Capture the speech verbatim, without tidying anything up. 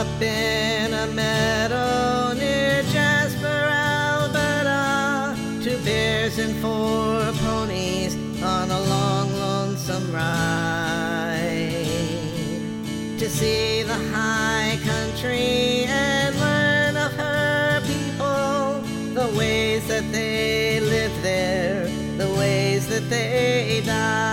up in a meadow near Jasper, Alberta. Two bears and four ponies on a long, lonesome ride to see the high country and learn of her people, the ways that they live there, the ways that they die.